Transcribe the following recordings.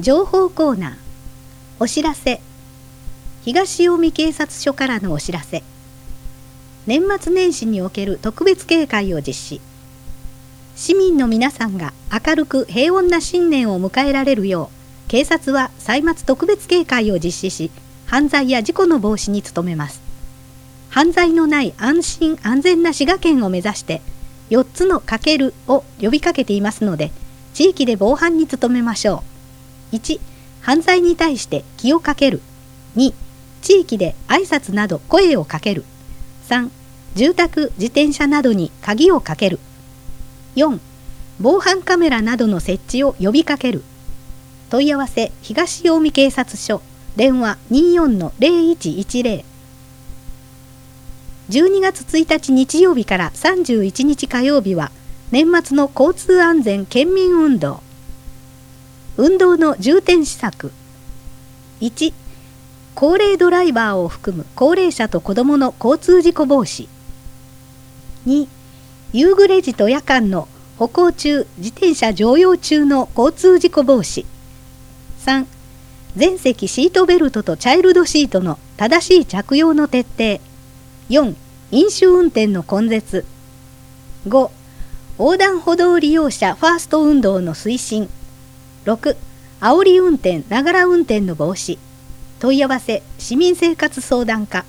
情報コーナー。お知らせ。東近江警察署からのお知らせ。年末年始における特別警戒を実施。市民の皆さんが明るく平穏な新年を迎えられるよう、警察は歳末特別警戒を実施し、犯罪や事故の防止に努めます。犯罪のない安心安全な滋賀県を目指して、4つのかけるを呼びかけていますので、地域で防犯に努めましょう。1、犯罪に対して気をかける。2、地域で挨拶など声をかける。3、住宅、自転車などに鍵をかける。4、防犯カメラなどの設置を呼びかける。問い合わせ東近江警察署、電話 24-0110。12月1日日曜日から31日火曜日は年末の交通安全県民運動。運動の重点施策。1、高齢ドライバーを含む高齢者と子どもの交通事故防止。2、夕暮れ時と夜間の歩行中、自転車乗用中の交通事故防止。3、全席シートベルトとチャイルドシートの正しい着用の徹底。4、飲酒運転の根絶。5、横断歩道利用者ファースト運動の推進。6、煽り運転、ながら運転の防止。問い合わせ市民生活相談課。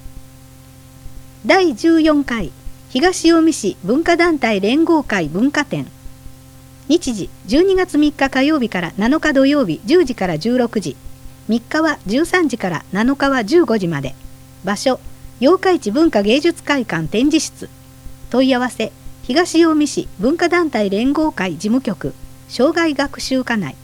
第14回東近江市文化団体連合会文化展。日時12月3日火曜日から7日土曜日10時から16時。3日は13時から7日は15時まで。場所八日市文化芸術会館展示室。問い合わせ東近江市文化団体連合会事務局生涯学習課内。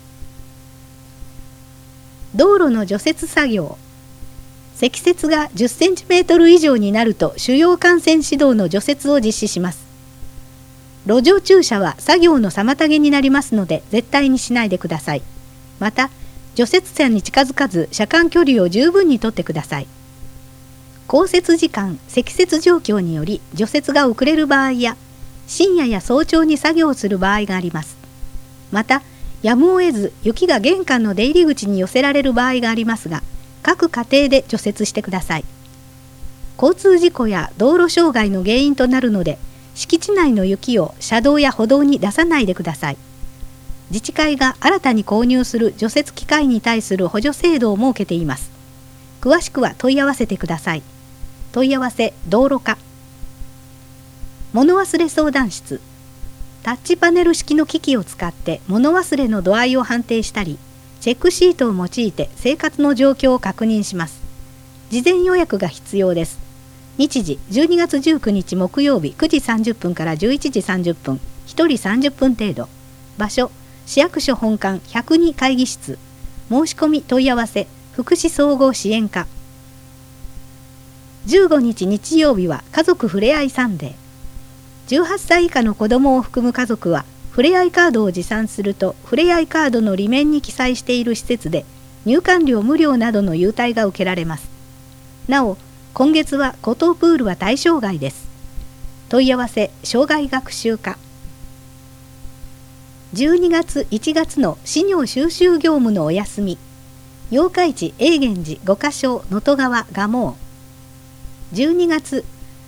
道路の除雪作業。積雪が10センチメートル以上になると主要幹線指導の除雪を実施します。路上駐車は作業の妨げになりますので絶対にしないでください。また除雪車に近づかず車間距離を十分にとってください。降雪時間、積雪状況により除雪が遅れる場合や深夜や早朝に作業する場合があります。またやむを得ず雪が玄関の出入り口に寄せられる場合がありますが、各家庭で除雪してください。交通事故や道路障害の原因となるので、敷地内の雪を車道や歩道に出さないでください。自治会が新たに購入する除雪機械に対する補助制度を設けています。詳しくは問い合わせてください。問い合わせ道路課。物忘れ相談室。タッチパネル式の機器を使って物忘れの度合いを判定したり、チェックシートを用いて生活の状況を確認します。事前予約が必要です。日時12月19日木曜日9時30分から11時30分、1人30分程度。場所市役所本館102会議室。申し込み問い合わせ福祉総合支援課。15日日曜日は家族ふれあいサンデー。18歳以下の子どもを含む家族はふれあいカードを持参すると、ふれあいカードの裏面に記載している施設で入館料無料などの優待が受けられます。なお今月は湖東プールは対象外です。問い合わせ生涯学習課。12月1月の資料収集業務のお休み。八日市永源寺五箇所能登川蒲生。12月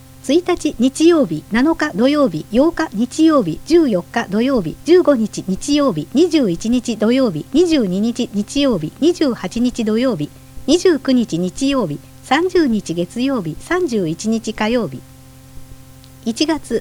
1日日曜日、7日土曜日、8日日曜日、14日土曜日、15日日曜日、21日土曜日、22日日曜日、28日土曜日、29日日曜日、30日月曜日、31日火曜日。1月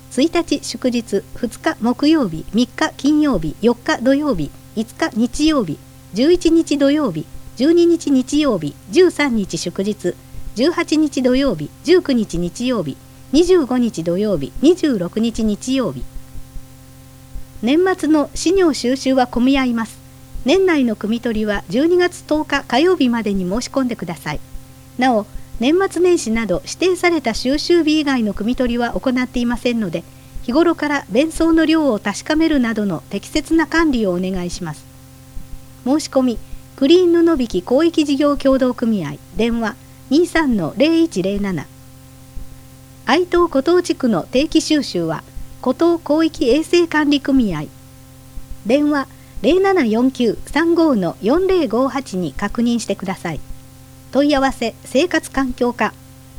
1日祝日、2日木曜日、3日金曜日、4日土曜日、5日日曜日、11日土曜日、12日日曜日、13日祝日、18日土曜日、19日日曜日、25日土曜日、26日日曜日。年末の資料収集は混み合います。年内の汲み取りは12月10日火曜日までに申し込んでください。なお、年末年始など指定された収集日以外の汲み取りは行っていませんので、日頃から弁送の量を確かめるなどの適切な管理をお願いします。申し込み、クリーン布引広域事業協同組合、電話 23-0107。愛東湖東地区の定期収集は湖東広域衛生管理組合、電話 0749-35-4058 に確認してください。問い合わせ生活環境課。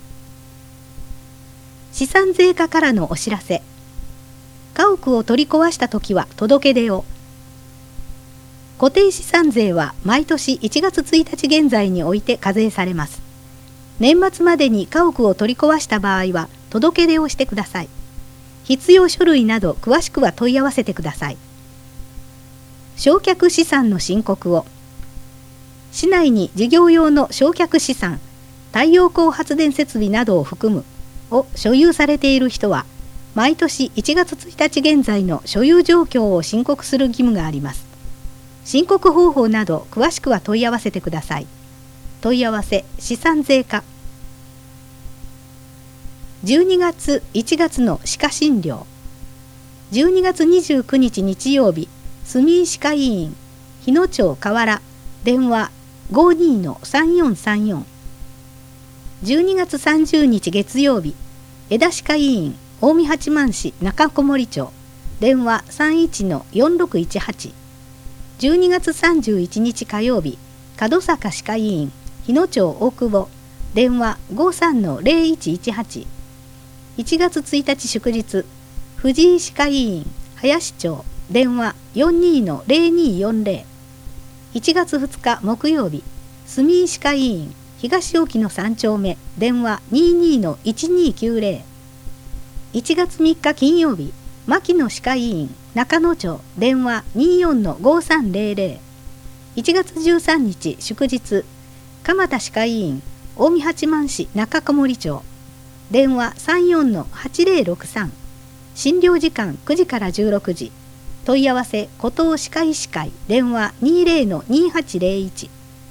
資産税課からのお知らせ。家屋を取り壊したときは届け出を。固定資産税は毎年1月1日現在において課税されます。年末までに家屋を取り壊した場合は届け出をしてください。必要書類など詳しくは問い合わせてください。償却資産の申告を。市内に事業用の償却資産、太陽光発電設備などを含むを所有されている人は、毎年1月1日現在の所有状況を申告する義務があります。申告方法など詳しくは問い合わせてください。問い合わせ資産税課。12月1月の歯科診療。12月29日日曜日、住井歯科医院、日野町河原、電話 52-3434。12月30日月曜日、江田歯科医院、近江八幡市中小森町、電話 31-4618。12月31日火曜日、門坂歯科医院、日野町大久保、電話 53-0118。1月1日祝日、藤井歯科医院、林町、電話 42-0240。1月2日木曜日、住井歯科医院、東沖の3丁目、電話 22-1290。1月3日金曜日、牧野歯科医院、中野町、電話 24-5300。1月13日祝日、蒲田歯科医院、近江八幡市中小森町、電話 34-8063。診療時間9時から16時。問い合わせ古東歯科医師会、電話 20-2801。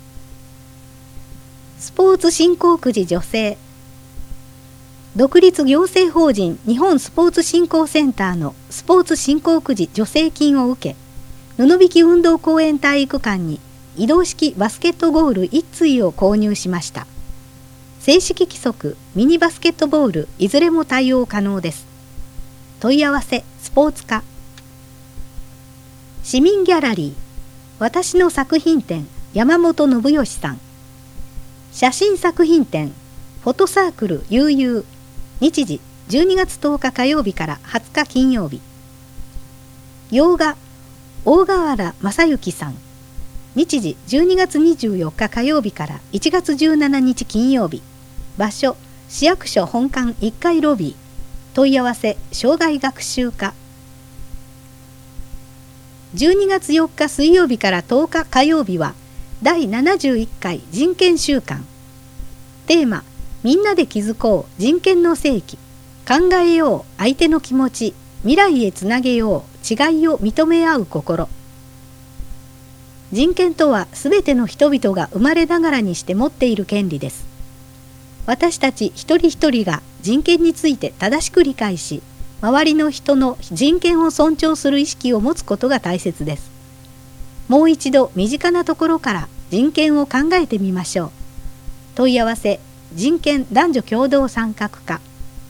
スポーツ振興くじ助成。独立行政法人日本スポーツ振興センターのスポーツ振興くじ助成金を受け、布引運動公園体育館に移動式バスケットゴール1対を購入しました。正式規則、ミニバスケットボールいずれも対応可能です。問い合わせスポーツ課。市民ギャラリー、私の作品展、山本信義さん。写真作品展、フォトサークル悠々。日時12月10日火曜日から20日金曜日。洋画、大河原正幸さん。日時12月24日火曜日から1月17日金曜日。場所、市役所本館1階ロビー。問い合わせ障害学習課。12月4日水曜日から10日火曜日は第71回人権週間。テーマ、みんなで気づこう人権の世紀。考えよう相手の気持ち、未来へつなげよう違いを認め合う心。人権とはすべての人々が生まれながらにして持っている権利です。私たち一人一人が人権について正しく理解し、周りの人の人権を尊重する意識を持つことが大切です。もう一度身近なところから人権を考えてみましょう。問い合わせ人権男女共同参画課。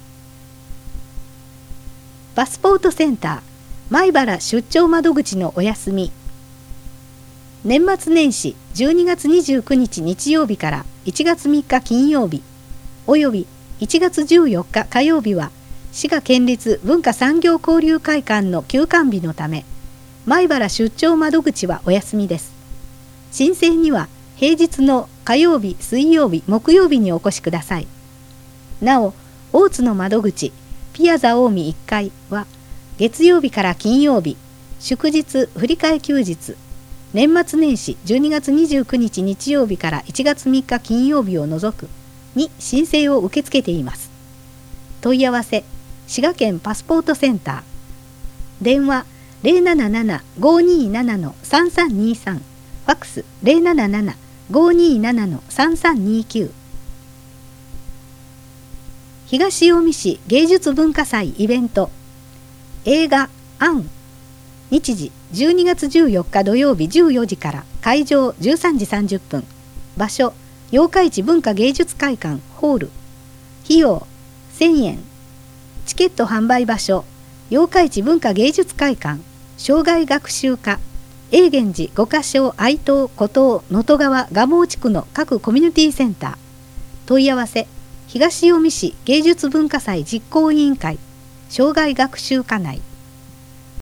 パスポートセンター米原出張窓口のお休み。年末年始12月29日日曜日から1月3日金曜日および1月14日火曜日は滋賀県立文化産業交流会館の休館日のため、米原出張窓口はお休みです。申請には平日の火曜日、水曜日、木曜日にお越しください。なお、大津の窓口ピアザ近江1階は月曜日から金曜日、祝日振り替え休日、年末年始12月29日日曜日から1月3日金曜日を除くに申請を受け付けています。問い合わせ滋賀県パスポートセンター。電話 077-527-3323。ファックス 077-527-3329。東近江市芸術文化祭イベント。映画アン。日時12月14日土曜日14時から会場13時30分。場所八日市文化芸術会館ホール。費用1000円。チケット販売場所八日市文化芸術会館障害学習課永源寺五箇所愛東古東能登川蒲生地区の各コミュニティセンター。問い合わせ東近江市芸術文化祭実行委員会障害学習課内